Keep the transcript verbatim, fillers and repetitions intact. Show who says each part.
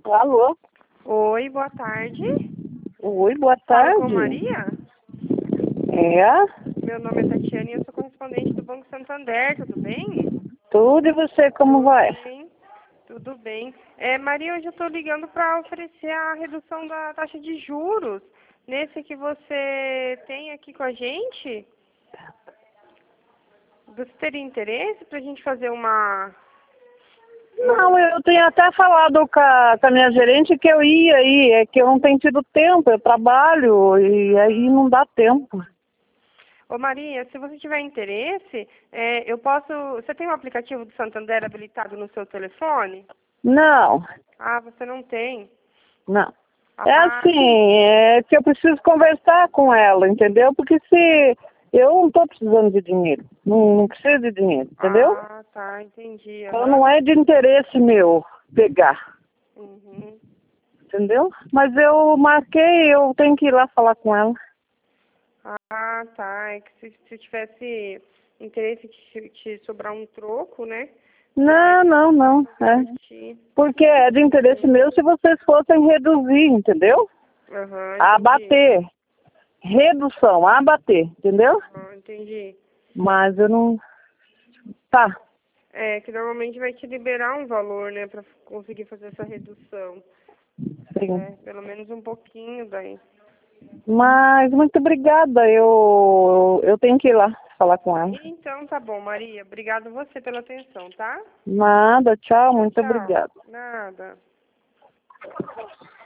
Speaker 1: Alô?
Speaker 2: Oi, boa tarde.
Speaker 1: Oi, boa
Speaker 2: Fala
Speaker 1: tarde.
Speaker 2: com Maria?
Speaker 1: É?
Speaker 2: Meu nome é Tatiana e eu sou correspondente do Banco Santander, tudo bem?
Speaker 1: Tudo e você, como
Speaker 2: Tudo
Speaker 1: vai?
Speaker 2: bem, tudo bem. É, Maria, hoje eu estou ligando para oferecer a redução da taxa de juros nesse que você tem aqui com a gente. Você teria interesse para a gente fazer uma... uma...
Speaker 1: Não, eu tenho até falado com a, com a minha gerente que eu ia aí, é que eu não tenho tido tempo, eu trabalho e aí não dá tempo.
Speaker 2: Ô Maria, se você tiver interesse, é, eu posso... Você tem um aplicativo do Santander habilitado no seu telefone?
Speaker 1: Não,
Speaker 2: Ah, você não tem.
Speaker 1: não. É
Speaker 2: Ah,
Speaker 1: assim, é que eu preciso conversar com ela, entendeu? Porque se eu não estou precisando de dinheiro, não, não preciso de dinheiro, entendeu?
Speaker 2: ah, tá, entendi.
Speaker 1: Então
Speaker 2: Aham.
Speaker 1: não é de interesse meu pegar,
Speaker 2: Uhum.
Speaker 1: entendeu? Mas eu marquei, eu tenho que ir lá falar com ela.
Speaker 2: Ah, tá. É que se, se tivesse interesse de te sobrar um troco, né? Pra
Speaker 1: Não, não, não. É.
Speaker 2: ti.
Speaker 1: Porque é de interesse meu se vocês fossem reduzir, entendeu?
Speaker 2: Aham, entendi.
Speaker 1: Abater. Redução, abater, entendeu?
Speaker 2: Aham, entendi.
Speaker 1: Mas eu não. Tá.
Speaker 2: É, que normalmente vai te liberar um valor, né, pra conseguir fazer essa redução.
Speaker 1: Sim.
Speaker 2: É, pelo menos um pouquinho daí.
Speaker 1: Mas muito obrigada. Eu, eu tenho que ir lá falar com ela.
Speaker 2: Então, tá bom, Maria. Obrigado você pela atenção, tá?
Speaker 1: Nada, tchau,
Speaker 2: Tchau,
Speaker 1: muito
Speaker 2: tchau.
Speaker 1: obrigada.
Speaker 2: Nada.